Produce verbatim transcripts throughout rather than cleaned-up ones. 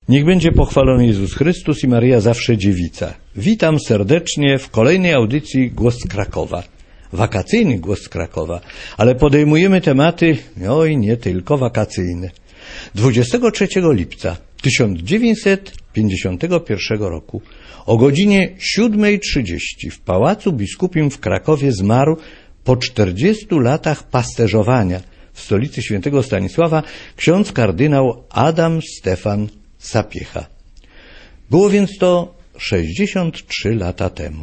Niech będzie pochwalony Jezus Chrystus i Maryja zawsze dziewica. Witam serdecznie w kolejnej audycji Głos Krakowa. Wakacyjny Głos Krakowa, ale podejmujemy tematy, oj, nie tylko wakacyjne. dwudziestego trzeciego lipca tysiąc dziewięćset pięćdziesiątego pierwszego roku o godzinie siódma trzydzieści w Pałacu Biskupim w Krakowie zmarł po czterdziestu latach pasterzowania w stolicy świętego Stanisława ksiądz kardynał Adam Stefan Sapiecha. Było więc to sześćdziesiąt trzy lata temu.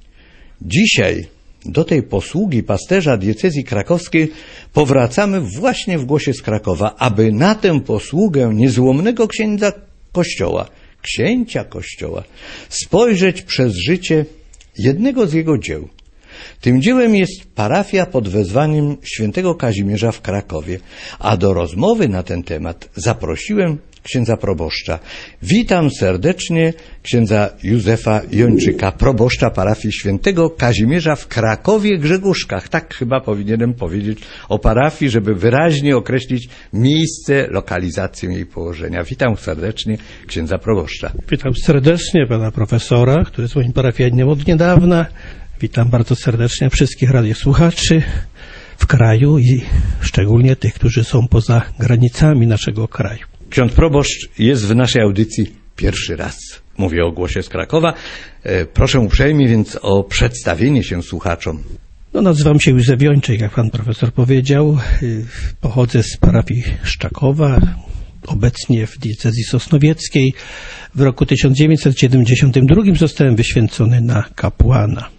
Dzisiaj do tej posługi pasterza diecezji krakowskiej powracamy właśnie w Głosie z Krakowa, aby na tę posługę niezłomnego księdza Kościoła, księcia Kościoła, spojrzeć przez życie jednego z jego dzieł. Tym dziełem jest parafia pod wezwaniem świętego Kazimierza w Krakowie, a do rozmowy na ten temat zaprosiłem księdza proboszcza. Witam serdecznie księdza Józefa Jończyka, proboszcza parafii świętego Kazimierza w Krakowie Grzegórzkach. Tak chyba powinienem powiedzieć o parafii, żeby wyraźnie określić miejsce, lokalizację jej położenia. Witam serdecznie księdza proboszcza. Witam serdecznie pana profesora, który jest moim parafianinem od niedawna. Witam bardzo serdecznie wszystkich radiosłuchaczy w kraju i szczególnie tych, którzy są poza granicami naszego kraju. Ksiądz proboszcz jest w naszej audycji pierwszy raz. Mówię o Głosie z Krakowa. Proszę uprzejmie więc o przedstawienie się słuchaczom. No, nazywam się Józef Jończyk, jak pan profesor powiedział. Pochodzę z parafii Szczakowa, obecnie w diecezji sosnowieckiej. W roku tysiąc dziewięćset siedemdziesiątym drugim zostałem wyświęcony na kapłana.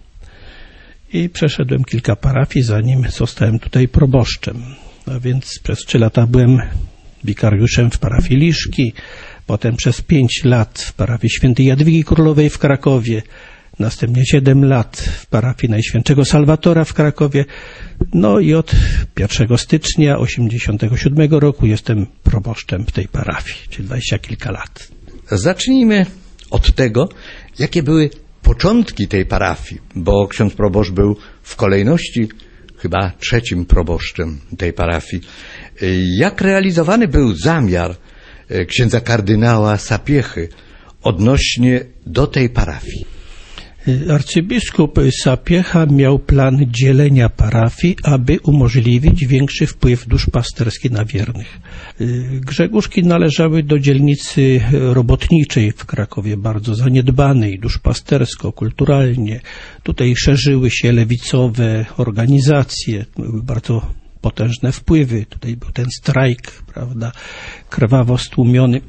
I przeszedłem kilka parafii, zanim zostałem tutaj proboszczem. A więc przez trzy lata byłem wikariuszem w parafii Liszki, potem przez pięć lat w parafii świętej Jadwigi Królowej w Krakowie, następnie siedem lat w parafii Najświętszego Salwatora w Krakowie, no i od pierwszego stycznia osiemdziesiątego siódmego roku jestem proboszczem w tej parafii, czyli dwadzieścia kilka lat. Zacznijmy od tego, jakie były początki tej parafii, bo ksiądz proboszcz był w kolejności chyba trzecim proboszczem tej parafii. Jak realizowany był zamiar księdza kardynała Sapiechy odnośnie do tej parafii? Arcybiskup Sapiecha miał plan dzielenia parafii, aby umożliwić większy wpływ duszpasterski na wiernych. Grzegórzki należały do dzielnicy robotniczej w Krakowie, bardzo zaniedbanej duszpastersko, kulturalnie. Tutaj szerzyły się lewicowe organizacje, były bardzo potężne wpływy. Tutaj był ten strajk, prawda, krwawo stłumiony.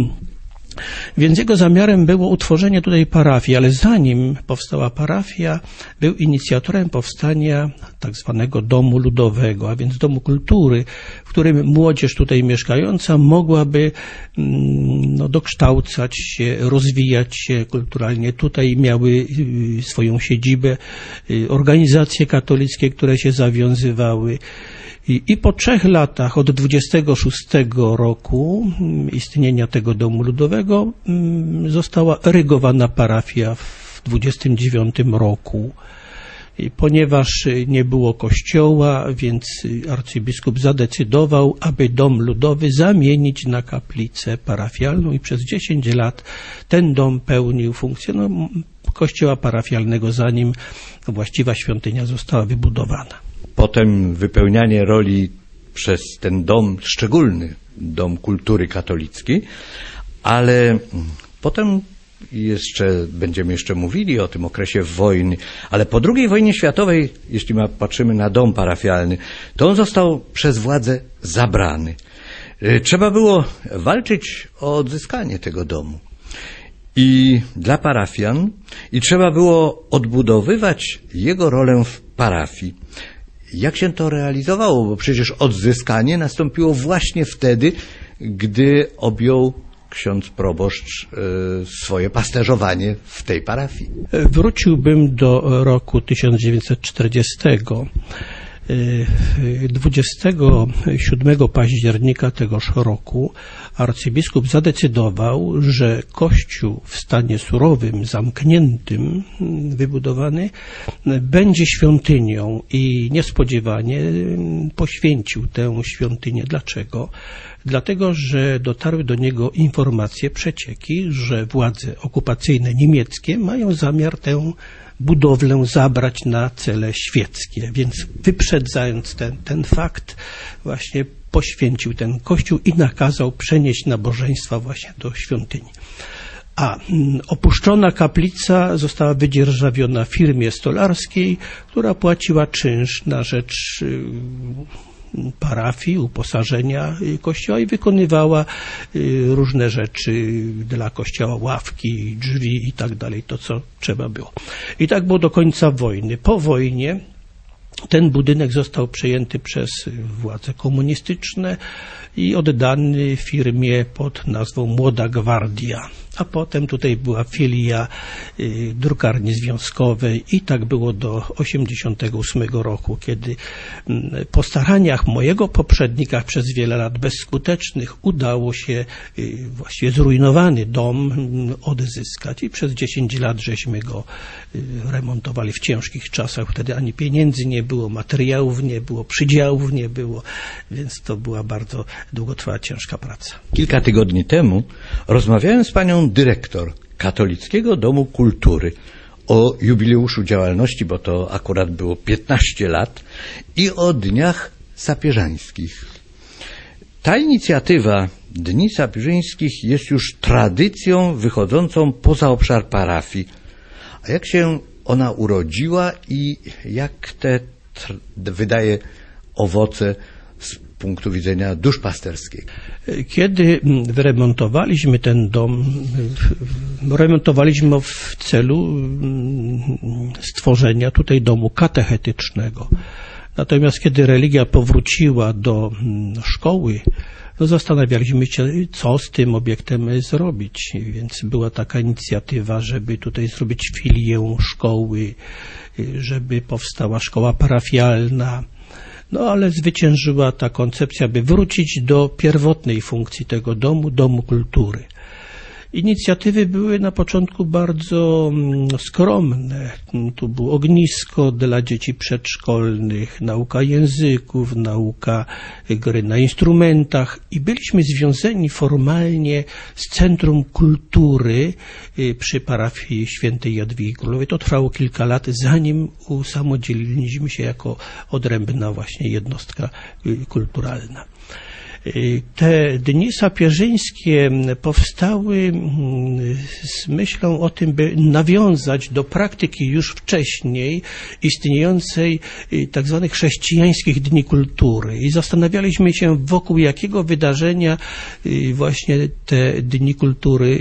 Więc jego zamiarem było utworzenie tutaj parafii, ale zanim powstała parafia, był inicjatorem powstania tak zwanego domu ludowego, a więc domu kultury, w którym młodzież tutaj mieszkająca mogłaby no, dokształcać się, rozwijać się kulturalnie. Tutaj miały swoją siedzibę organizacje katolickie, które się zawiązywały. I, I po trzech latach, od dwudziestego szóstego roku istnienia tego domu ludowego, została erygowana parafia w dwudziestym dziewiątym roku. I ponieważ nie było kościoła, więc arcybiskup zadecydował, aby dom ludowy zamienić na kaplicę parafialną i przez dziesięć lat ten dom pełnił funkcję no, kościoła parafialnego, zanim właściwa świątynia została wybudowana. Potem wypełnianie roli przez ten dom, szczególny dom kultury katolickiej, ale potem jeszcze będziemy jeszcze mówili o tym okresie wojny, ale po drugiej wojnie światowej, jeśli ma, patrzymy na dom parafialny, to on został przez władze zabrany. Trzeba było walczyć o odzyskanie tego domu i dla parafian i trzeba było odbudowywać jego rolę w parafii. Jak się to realizowało? Bo przecież odzyskanie nastąpiło właśnie wtedy, gdy objął ksiądz proboszcz swoje pasterzowanie w tej parafii. Wróciłbym do roku tysiąc dziewięćset czterdziestego. dwudziestego siódmego października tegoż roku arcybiskup zadecydował, że kościół w stanie surowym, zamkniętym, wybudowany, będzie świątynią i niespodziewanie poświęcił tę świątynię. Dlaczego? dlatego że dotarły do niego informacje, przecieki, że władze okupacyjne niemieckie mają zamiar tę budowlę zabrać na cele świeckie, więc wyprzedzając ten, ten fakt, właśnie poświęcił ten kościół i nakazał przenieść nabożeństwa właśnie do świątyni. A opuszczona kaplica została wydzierżawiona firmie stolarskiej, która płaciła czynsz na rzecz parafii, uposażenia kościoła i wykonywała różne rzeczy dla kościoła, ławki, drzwi i tak dalej, to co trzeba było. I tak było do końca wojny. Po wojnie ten budynek został przejęty przez władze komunistyczne i oddany firmie pod nazwą Młoda Gwardia. A potem tutaj była filia y, drukarni związkowej i tak było do osiemdziesiątego ósmego roku, kiedy y, po staraniach mojego poprzednika przez wiele lat bezskutecznych udało się y, właściwie zrujnowany dom y, odzyskać i przez dziesięć lat żeśmy go y, remontowali w ciężkich czasach. Wtedy ani pieniędzy nie było, materiałów nie było, przydziałów nie było, więc to była bardzo długotrwała, ciężka praca. Kilka tygodni temu rozmawiałem z panią dyrektor Katolickiego Domu Kultury o jubileuszu działalności, bo to akurat było piętnaście lat, i o Dniach Sapieżańskich. Ta inicjatywa Dni Sapieżańskich jest już tradycją wychodzącą poza obszar parafii. A jak się ona urodziła i jak te wydaje owoce z punktu widzenia duszpasterskiego? Kiedy wyremontowaliśmy ten dom, remontowaliśmy w celu stworzenia tutaj domu katechetycznego. Natomiast kiedy religia powróciła do szkoły, no zastanawialiśmy się, co z tym obiektem zrobić. Więc była taka inicjatywa, żeby tutaj zrobić filię szkoły, żeby powstała szkoła parafialna. No ale zwyciężyła ta koncepcja, by wrócić do pierwotnej funkcji tego domu, domu kultury. Inicjatywy były na początku bardzo skromne. Tu było ognisko dla dzieci przedszkolnych, nauka języków, nauka gry na instrumentach i byliśmy związani formalnie z Centrum Kultury przy parafii świętej Jadwigi Królowej. To trwało kilka lat, zanim usamodzielniliśmy się jako odrębna właśnie jednostka kulturalna. Te dni sapieżyńskie powstały z myślą o tym, by nawiązać do praktyki już wcześniej istniejącej tak zwanych chrześcijańskich dni kultury i zastanawialiśmy się, wokół jakiego wydarzenia właśnie te dni kultury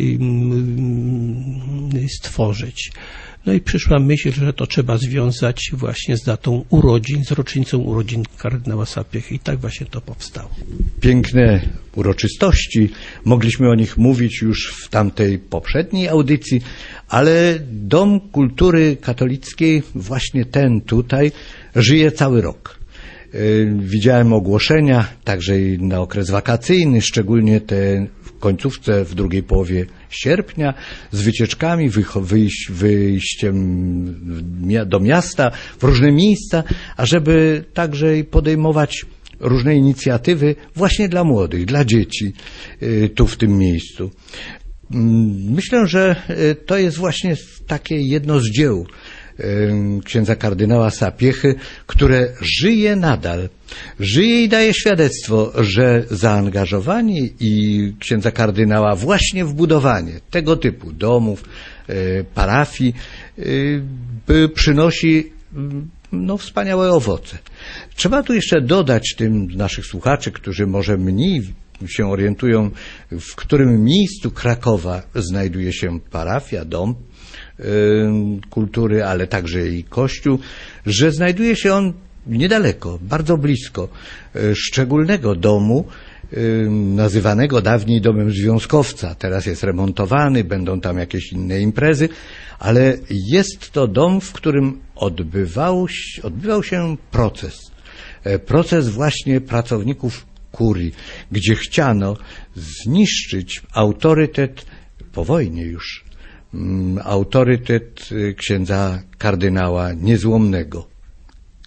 stworzyć. No i przyszła myśl, że to trzeba związać właśnie z datą urodzin, z rocznicą urodzin kardynała Sapiechy i tak właśnie to powstało. Piękne uroczystości, mogliśmy o nich mówić już w tamtej poprzedniej audycji, ale Dom Kultury Katolickiej, właśnie ten tutaj, żyje cały rok. Widziałem ogłoszenia także i na okres wakacyjny, szczególnie te w końcówce, w drugiej połowie sierpnia, z wycieczkami, wyjść, wyjściem do miasta, w różne miejsca, ażeby także podejmować różne inicjatywy właśnie dla młodych, dla dzieci tu w tym miejscu. Myślę, że to jest właśnie takie jedno z dzieł księdza kardynała Sapiechy, które żyje nadal. Żyje i daje świadectwo, że zaangażowanie i księdza kardynała właśnie w budowanie tego typu domów, parafii przynosi no, wspaniałe owoce. Trzeba tu jeszcze dodać tym naszych słuchaczy, którzy może mniej się orientują, w którym miejscu Krakowa znajduje się parafia, dom kultury, ale także i kościół, że znajduje się on niedaleko, bardzo blisko szczególnego domu, nazywanego dawniej domem związkowca. Teraz jest remontowany, będą tam jakieś inne imprezy, ale jest to dom, w którym odbywał, odbywał się proces. Proces właśnie pracowników kurii, gdzie chciano zniszczyć autorytet, po wojnie już, autorytet księdza kardynała niezłomnego,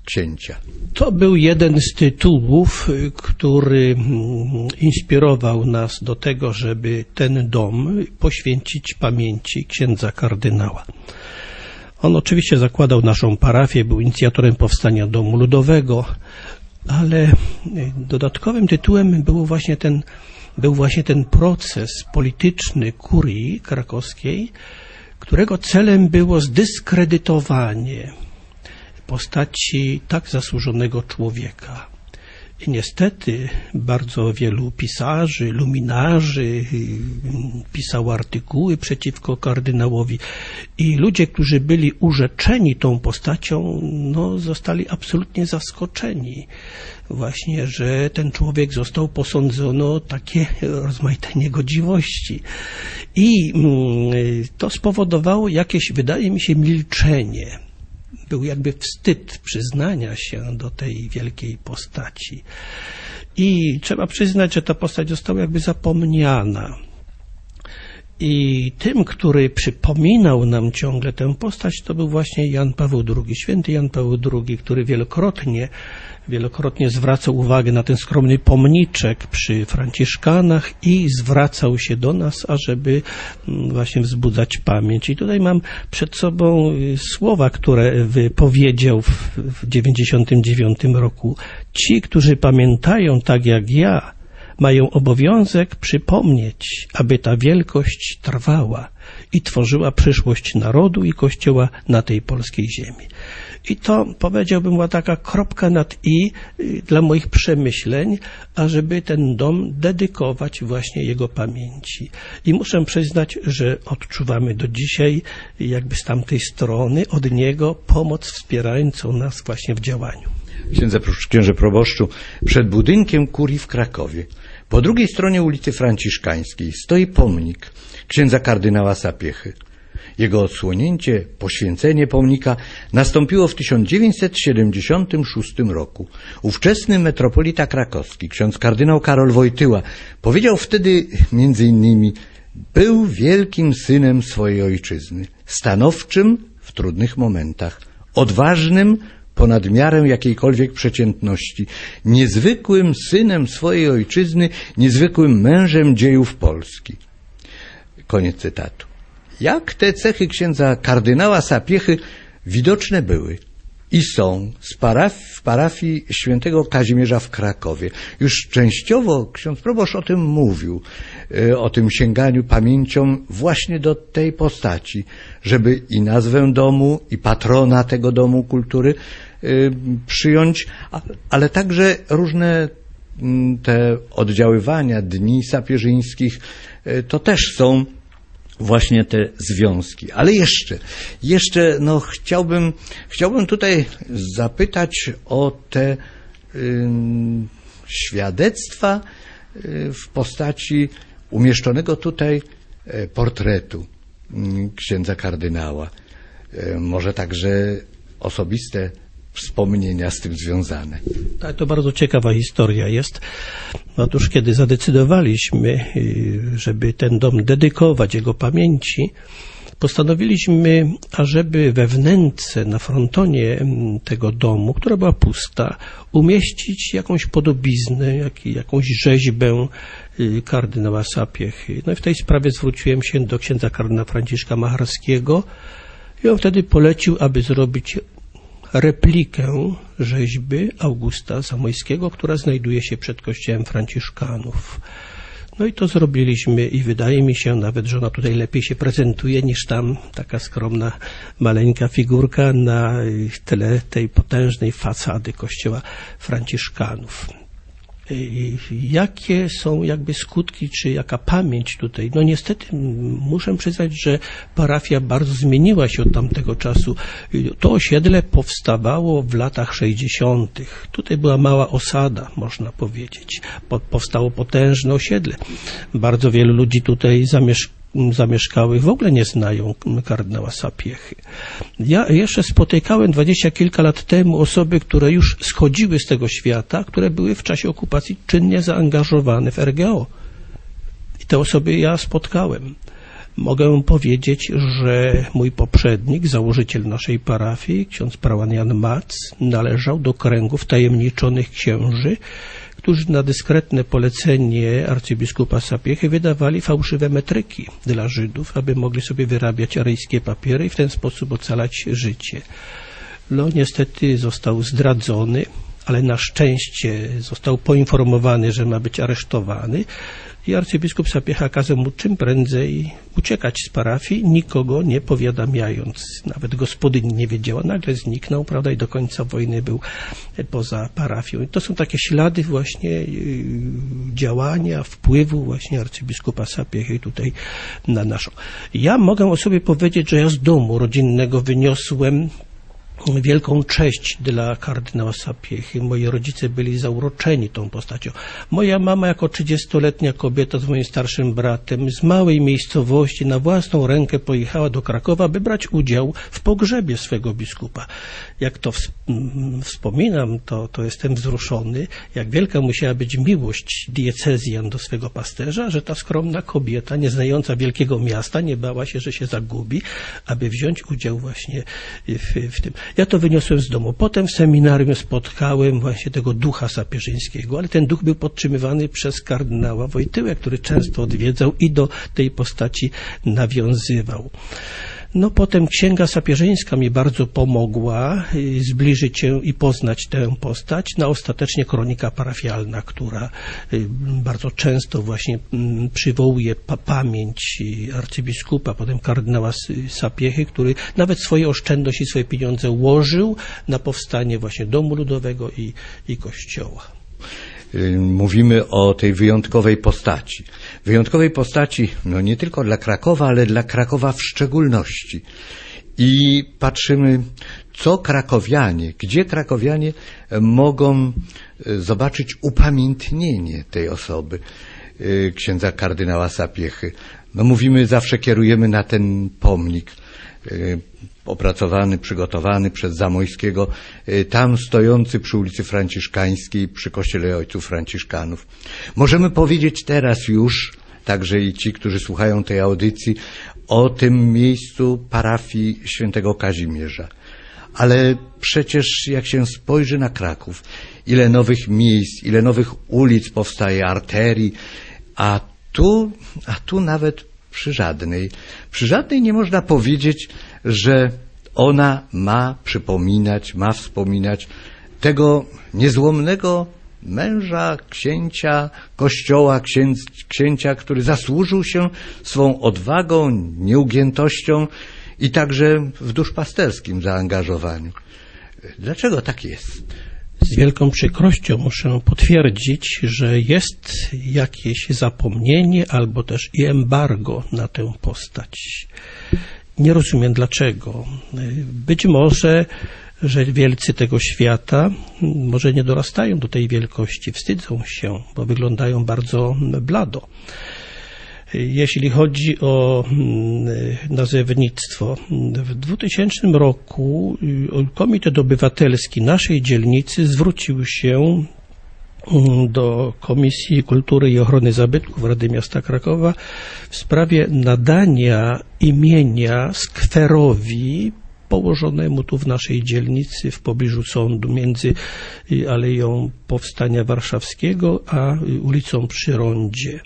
księcia. To był jeden z tytułów, który inspirował nas do tego, żeby ten dom poświęcić pamięci księdza kardynała. On oczywiście zakładał naszą parafię, był inicjatorem powstania Domu Ludowego, ale dodatkowym tytułem był właśnie ten, był właśnie ten proces polityczny kurii krakowskiej, którego celem było zdyskredytowanie postaci tak zasłużonego człowieka. I niestety bardzo wielu pisarzy, luminarzy pisało artykuły przeciwko kardynałowi i ludzie, którzy byli urzeczeni tą postacią, no, zostali absolutnie zaskoczeni właśnie, że ten człowiek został posądzony o takie rozmaite niegodziwości. I to spowodowało jakieś, wydaje mi się, milczenie. Był jakby wstyd przyznania się do tej wielkiej postaci. I trzeba przyznać, że ta postać została jakby zapomniana. I tym, który przypominał nam ciągle tę postać, to był właśnie Jan Paweł drugi, święty Jan Paweł drugi, który wielokrotnie, wielokrotnie zwracał uwagę na ten skromny pomniczek przy Franciszkanach i zwracał się do nas, ażeby właśnie wzbudzać pamięć. I tutaj mam przed sobą słowa, które wypowiedział w dziewięćdziesiątym dziewiątym roku. Ci, którzy pamiętają tak jak ja, mają obowiązek przypomnieć, aby ta wielkość trwała i tworzyła przyszłość narodu i Kościoła na tej polskiej ziemi. I to, powiedziałbym, była taka kropka nad i dla moich przemyśleń, ażeby ten dom dedykować właśnie jego pamięci. I muszę przyznać, że odczuwamy do dzisiaj jakby z tamtej strony od niego pomoc wspierającą nas właśnie w działaniu. Księdze, księże proboszczu, przed budynkiem kurii w Krakowie, po drugiej stronie ulicy Franciszkańskiej, stoi pomnik księdza kardynała Sapiechy. Jego odsłonięcie, poświęcenie pomnika nastąpiło w tysiąc dziewięćset siedemdziesiątym szóstym roku. Ówczesny metropolita krakowski, ksiądz kardynał Karol Wojtyła, powiedział wtedy między innymi: był wielkim synem swojej ojczyzny, stanowczym w trudnych momentach, odważnym ponad miarę jakiejkolwiek przeciętności, niezwykłym synem swojej ojczyzny, niezwykłym mężem dziejów Polski. Koniec cytatu. Jak te cechy księdza kardynała Sapiechy widoczne były i są z paraf w parafii świętego Kazimierza w Krakowie. Już częściowo ksiądz proboszcz o tym mówił, o tym sięganiu pamięcią właśnie do tej postaci, żeby i nazwę domu, i patrona tego domu kultury przyjąć, ale także różne te oddziaływania dni sapieżyńskich, to też są właśnie te związki. Ale jeszcze, jeszcze no chciałbym, chciałbym tutaj zapytać o te y, świadectwa y, w postaci umieszczonego tutaj y, portretu y, księdza kardynała. Y, może także osobiste wspomnienia z tym związane. Tak, to bardzo ciekawa historia jest. Otóż kiedy zadecydowaliśmy, żeby ten dom dedykować jego pamięci, postanowiliśmy, ażeby we wnętrze, na frontonie tego domu, która była pusta, umieścić jakąś podobiznę, jak, jakąś rzeźbę kardynała Sapiechy. No i w tej sprawie zwróciłem się do księdza kardynała Franciszka Macharskiego i on wtedy polecił, aby zrobić replikę rzeźby Augusta Zamojskiego, która znajduje się przed kościołem Franciszkanów. No i to zrobiliśmy i wydaje mi się nawet, że ona tutaj lepiej się prezentuje niż tam taka skromna, maleńka figurka na tle tej potężnej fasady kościoła Franciszkanów. I jakie są jakby skutki, czy jaka pamięć tutaj? No niestety muszę przyznać, że parafia bardzo zmieniła się od tamtego czasu. To osiedle powstawało w latach sześćdziesiątych. Tutaj była mała osada, można powiedzieć. Powstało potężne osiedle. Bardzo wielu ludzi tutaj zamieszkało. zamieszkałych w ogóle nie znają kardynała Sapiechy. Ja jeszcze spotykałem dwadzieścia kilka lat temu osoby, które już schodziły z tego świata, które były w czasie okupacji czynnie zaangażowane w R G O. I te osoby ja spotkałem. Mogę powiedzieć, że mój poprzednik, założyciel naszej parafii, ksiądz prawan Jan Mac, należał do kręgów tajemniczonych księży, którzy na dyskretne polecenie arcybiskupa Sapiechy wydawali fałszywe metryki dla Żydów, aby mogli sobie wyrabiać aryjskie papiery i w ten sposób ocalać życie. No niestety został zdradzony, ale na szczęście został poinformowany, że ma być aresztowany i arcybiskup Sapiecha kazał mu czym prędzej uciekać z parafii, nikogo nie powiadamiając. Nawet gospodyni nie wiedziała, nagle zniknął, prawda, i do końca wojny był poza parafią. I to są takie ślady właśnie działania, wpływu właśnie arcybiskupa Sapiechy tutaj na naszą. Ja mogę o sobie powiedzieć, że ja z domu rodzinnego wyniosłem wielką cześć dla kardynała Sapiechy. Moi rodzice byli zauroczeni tą postacią. Moja mama jako trzydziestoletnia kobieta z moim starszym bratem z małej miejscowości na własną rękę pojechała do Krakowa, by brać udział w pogrzebie swego biskupa. Jak to wspominam, to, to jestem wzruszony, jak wielka musiała być miłość diecezjan do swego pasterza, że ta skromna kobieta, nie znająca wielkiego miasta, nie bała się, że się zagubi, aby wziąć udział właśnie w, w tym. Ja to wyniosłem z domu. Potem w seminarium spotkałem właśnie tego ducha sapieżyńskiego, ale ten duch był podtrzymywany przez kardynała Wojtyłę, który często odwiedzał i do tej postaci nawiązywał. No potem księga sapieżyńska mi bardzo pomogła zbliżyć się i poznać tę postać, no ostatecznie kronika parafialna, która bardzo często właśnie przywołuje pa- pamięć arcybiskupa, potem kardynała Sapiechy, który nawet swoje oszczędności, swoje pieniądze łożył na powstanie właśnie Domu Ludowego i, i Kościoła. Mówimy o tej wyjątkowej postaci. Wyjątkowej postaci, no nie tylko dla Krakowa, ale dla Krakowa w szczególności. I patrzymy, co krakowianie, gdzie krakowianie mogą zobaczyć upamiętnienie tej osoby, księdza kardynała Sapiechy. No mówimy, zawsze kierujemy na ten pomnik opracowany, przygotowany przez Zamojskiego, tam stojący przy ulicy Franciszkańskiej, przy kościele ojców franciszkanów. Możemy powiedzieć teraz już, także i ci, którzy słuchają tej audycji, o tym miejscu parafii świętego Kazimierza. Ale przecież jak się spojrzy na Kraków, ile nowych miejsc, ile nowych ulic powstaje, arterii, a tu, a tu nawet przy żadnej, przy żadnej nie można powiedzieć, że ona ma przypominać, ma wspominać tego niezłomnego męża, księcia Kościoła, księdz, księcia, który zasłużył się swą odwagą, nieugiętością i także w duszpasterskim zaangażowaniu. Dlaczego tak jest? Z wielką przykrością muszę potwierdzić, że jest jakieś zapomnienie albo też i embargo na tę postać. Nie rozumiem dlaczego. Być może, że wielcy tego świata może nie dorastają do tej wielkości, wstydzą się, bo wyglądają bardzo blado. Jeśli chodzi o nazewnictwo, w dwutysięcznym roku Komitet Obywatelski naszej dzielnicy zwrócił się do Komisji Kultury i Ochrony Zabytków Rady Miasta Krakowa w sprawie nadania imienia skwerowi położonemu tu w naszej dzielnicy w pobliżu sądu między Aleją Powstania Warszawskiego a ulicą przy Rondzie.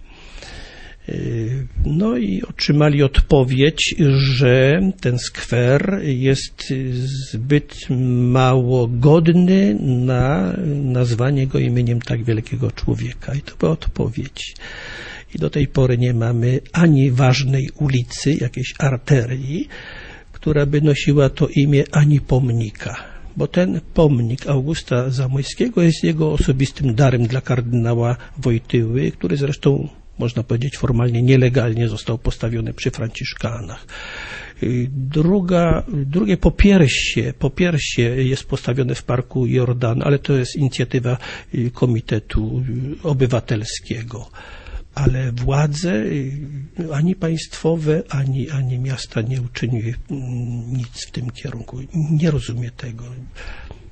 No i otrzymali odpowiedź, że ten skwer jest zbyt mało godny na nazwanie go imieniem tak wielkiego człowieka. I to była odpowiedź. I do tej pory nie mamy ani ważnej ulicy, jakiejś arterii, która by nosiła to imię, ani pomnika. Bo ten pomnik Augusta Zamojskiego jest jego osobistym darem dla kardynała Wojtyły, który zresztą można powiedzieć formalnie nielegalnie został postawiony przy Franciszkanach. Druga, drugie popiersie, popiersie jest postawione w Parku Jordan, ale to jest inicjatywa Komitetu Obywatelskiego. Ale władze ani państwowe, ani, ani miasta nie uczyniły nic w tym kierunku. Nie rozumiem tego.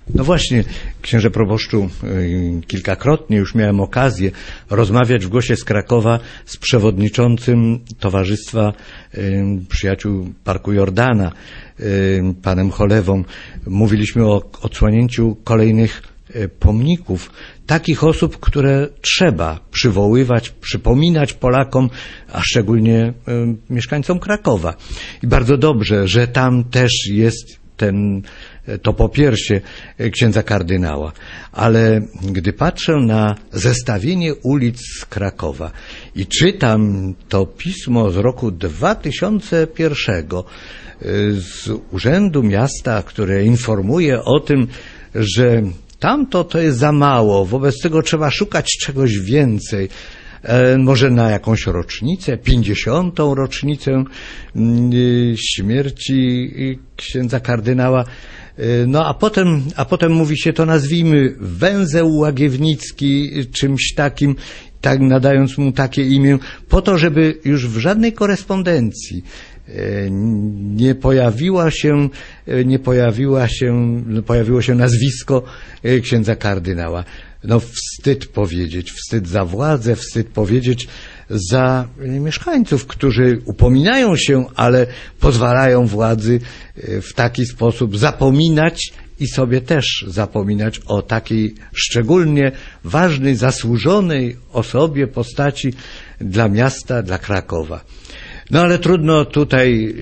No właśnie, księże proboszczu, kilkakrotnie już miałem okazję rozmawiać w Głosie z Krakowa z przewodniczącym Towarzystwa Przyjaciół Parku Jordana, panem Cholewą. Mówiliśmy o odsłonięciu kolejnych pomników, takich osób, które trzeba przywoływać, przypominać Polakom, a szczególnie y, mieszkańcom Krakowa. I bardzo dobrze, że tam też jest ten, to popiersie księdza kardynała. Ale gdy patrzę na zestawienie ulic Krakowa i czytam to pismo z roku dwa tysiące pierwszego z Urzędu Miasta, które informuje o tym, że tamto to jest za mało, wobec tego trzeba szukać czegoś więcej. E, może na jakąś rocznicę, pięćdziesiątą rocznicę y, śmierci księdza kardynała. E, no a potem, a potem mówi się to, nazwijmy, węzeł łagiewnicki, czymś takim, tak nadając mu takie imię, po to, żeby już w żadnej korespondencji nie pojawiła się, nie pojawiła się, pojawiło się nazwisko księdza kardynała. No wstyd powiedzieć, wstyd za władzę, wstyd powiedzieć za mieszkańców, którzy upominają się, ale pozwalają władzy w taki sposób zapominać i sobie też zapominać o takiej szczególnie ważnej, zasłużonej osobie, postaci dla miasta, dla Krakowa. No ale trudno tutaj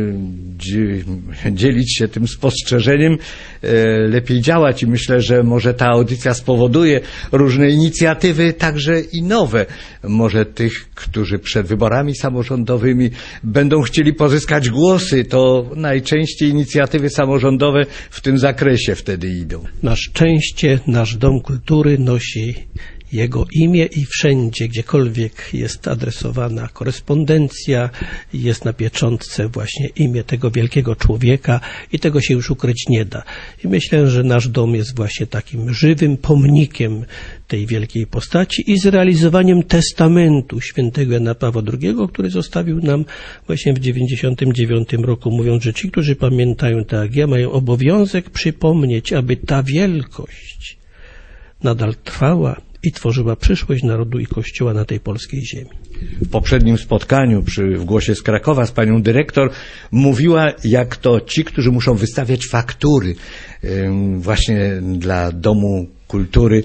dzielić się tym spostrzeżeniem, lepiej działać i myślę, że może ta audycja spowoduje różne inicjatywy, także i nowe. Może tych, którzy przed wyborami samorządowymi będą chcieli pozyskać głosy, to najczęściej inicjatywy samorządowe w tym zakresie wtedy idą. Na szczęście nasz Dom Kultury nosi jego imię i wszędzie, gdziekolwiek jest adresowana korespondencja, jest na pieczątce właśnie imię tego wielkiego człowieka i tego się już ukryć nie da. I myślę, że nasz dom jest właśnie takim żywym pomnikiem tej wielkiej postaci i zrealizowaniem testamentu świętego Jana Pawła drugiego, który zostawił nam właśnie w dziewięćdziesiątym dziewiątym roku, mówiąc, że ci, którzy pamiętają tak jak ja, mają obowiązek przypomnieć, aby ta wielkość nadal trwała i tworzyła przyszłość narodu i Kościoła na tej polskiej ziemi. W poprzednim spotkaniu przy, w Głosie z Krakowa z panią dyrektor mówiła, jak to ci, którzy muszą wystawiać faktury ym, właśnie dla Domu Kultury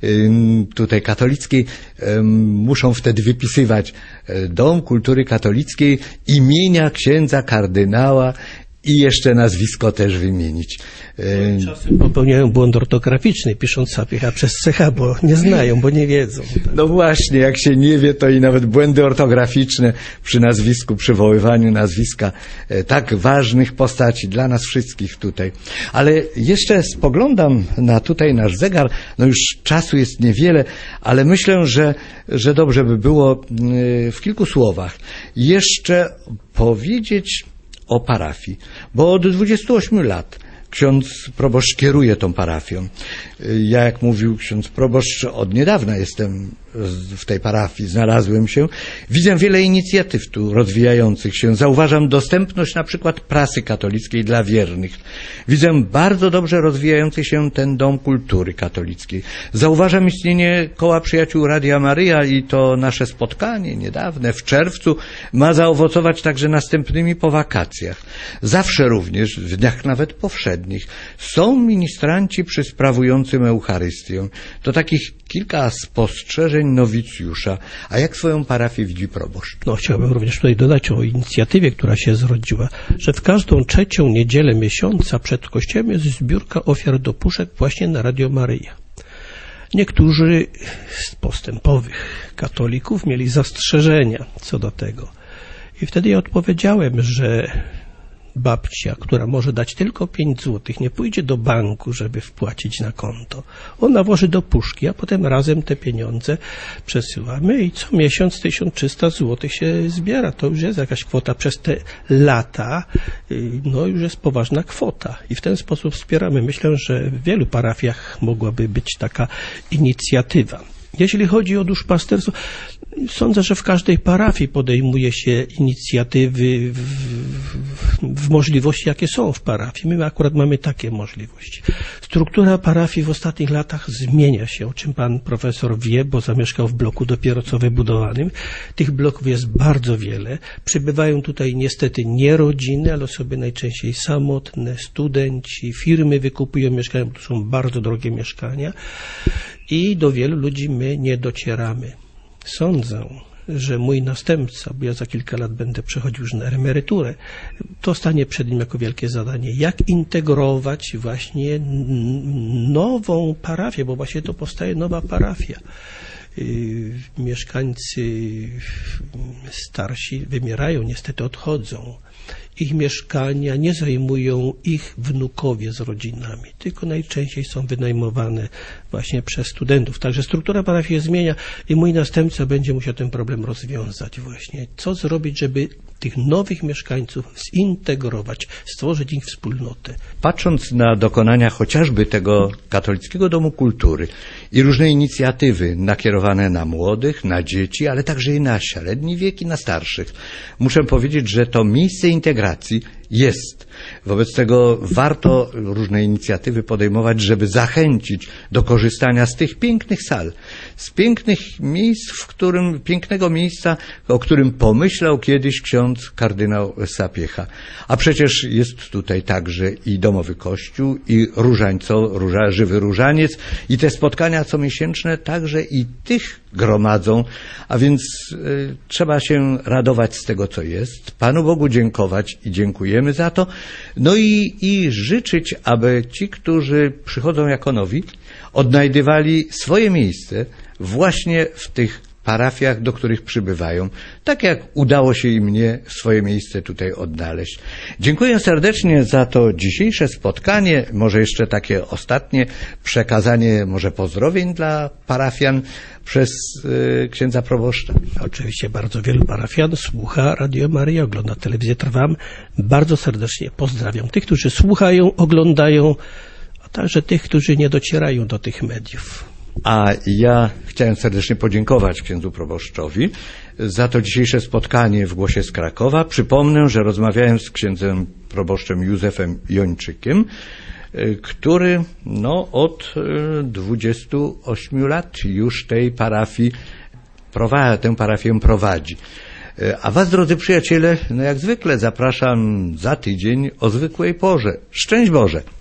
ym, tutaj katolickiej, ym, muszą wtedy wypisywać y, Dom Kultury Katolickiej imienia księdza kardynała i jeszcze nazwisko też wymienić. Czasem popełniają błąd ortograficzny, pisząc Sapiecha przez C H, bo nie znają, bo nie wiedzą. No właśnie, jak się nie wie, to i nawet błędy ortograficzne przy nazwisku, przywoływaniu nazwiska tak ważnych postaci dla nas wszystkich tutaj. Ale jeszcze spoglądam na tutaj nasz zegar, no już czasu jest niewiele, ale myślę, że, że dobrze by było w kilku słowach jeszcze powiedzieć o parafii, bo od dwudziestu ośmiu lat ksiądz proboszcz kieruje tą parafią. Ja, jak mówił ksiądz proboszcz, od niedawna jestem w tej parafii, znalazłem się. Widzę wiele inicjatyw tu rozwijających się. Zauważam dostępność na przykład prasy katolickiej dla wiernych. Widzę bardzo dobrze rozwijający się ten Dom Kultury Katolickiej. Zauważam istnienie Koła Przyjaciół Radia Maryja i to nasze spotkanie niedawne w czerwcu ma zaowocować także następnymi po wakacjach. Zawsze również, w dniach nawet powszednich, są ministranci przysprawującym Eucharystię. To takich kilka spostrzeżeń nowicjusza. A jak swoją parafię widzi proboszcz? No, chciałbym również tutaj dodać o inicjatywie, która się zrodziła, że w każdą trzecią niedzielę miesiąca przed kościołem jest zbiórka ofiar do puszek właśnie na Radio Maryja. Niektórzy z postępowych katolików mieli zastrzeżenia co do tego. I wtedy ja odpowiedziałem, że babcia, która może dać tylko pięć złotych, nie pójdzie do banku, żeby wpłacić na konto. Ona włoży do puszki, a potem razem te pieniądze przesyłamy i co miesiąc tysiąc trzysta złotych się zbiera. To już jest jakaś kwota przez te lata, no już jest poważna kwota. I w ten sposób wspieramy. Myślę, że w wielu parafiach mogłaby być taka inicjatywa. Jeśli chodzi o duszpasterstwo, sądzę, że w każdej parafii podejmuje się inicjatywy w, w, w możliwości, jakie są w parafii. My akurat mamy takie możliwości. Struktura parafii w ostatnich latach zmienia się, o czym pan profesor wie, bo zamieszkał w bloku dopiero co wybudowanym. Tych bloków jest bardzo wiele. Przybywają tutaj niestety nie rodziny, ale osoby najczęściej samotne, studenci, firmy wykupują mieszkania, bo to są bardzo drogie mieszkania i do wielu ludzi my nie docieramy. Sądzę, że mój następca, bo ja za kilka lat będę przechodził już na emeryturę, to stanie przed nim jako wielkie zadanie, jak integrować właśnie nową parafię, bo właśnie to powstaje nowa parafia. Mieszkańcy starsi wymierają, niestety odchodzą. Ich mieszkania nie zajmują ich wnukowie z rodzinami, tylko najczęściej są wynajmowane właśnie przez studentów. Także struktura parafii się zmienia i mój następca będzie musiał ten problem rozwiązać właśnie. Co zrobić, żeby tych nowych mieszkańców zintegrować, stworzyć ich wspólnotę. Patrząc na dokonania chociażby tego Katolickiego Domu Kultury i różne inicjatywy nakierowane na młodych, na dzieci, ale także i na średni wiek i na starszych, muszę powiedzieć, że to miejsce integracji jest. Wobec tego warto różne inicjatywy podejmować, żeby zachęcić do korzystania z tych pięknych sal, z pięknych miejsc, w którym, pięknego miejsca, o którym pomyślał kiedyś ksiądz kardynał Sapiecha. A przecież jest tutaj także i domowy kościół, i różańco, róża, żywy różaniec, i te spotkania comiesięczne także i tych gromadzą, a więc y, trzeba się radować z tego, co jest, Panu Bogu dziękować i dziękujemy za to, no i, i życzyć, aby ci, którzy przychodzą jako nowi, odnajdywali swoje miejsce właśnie w tych parafiach, do których przybywają, tak jak udało się i mnie swoje miejsce tutaj odnaleźć. Dziękuję serdecznie za to dzisiejsze spotkanie, może jeszcze takie ostatnie przekazanie, może pozdrowień dla parafian przez y, księdza proboszcza. Oczywiście bardzo wielu parafian słucha Radio Maryja, ogląda telewizję Trwam. Bardzo serdecznie pozdrawiam tych, którzy słuchają, oglądają, a także tych, którzy nie docierają do tych mediów. A ja chciałem serdecznie podziękować księdzu proboszczowi za to dzisiejsze spotkanie w Głosie z Krakowa. Przypomnę, że rozmawiałem z księdzem proboszczem Józefem Jończykiem, który no, od dwudziestu ośmiu lat już tej parafii prowadzi, tę parafię prowadzi. A was, drodzy przyjaciele, no jak zwykle zapraszam za tydzień o zwykłej porze. Szczęść Boże!